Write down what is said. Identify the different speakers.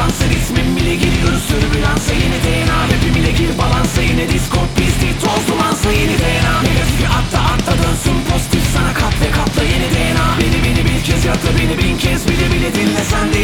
Speaker 1: dansa, ritmim bile giriyoruz türbülansa. Yeni DNA rapim ile gir balansa. Yine Discord bizde toz dumansa. Yeni DNA negatifi atla dönsün pozitif sana, kat ve katla yeni DNA. Beni bir kez yakla, beni bin kez bile bile dinle sen de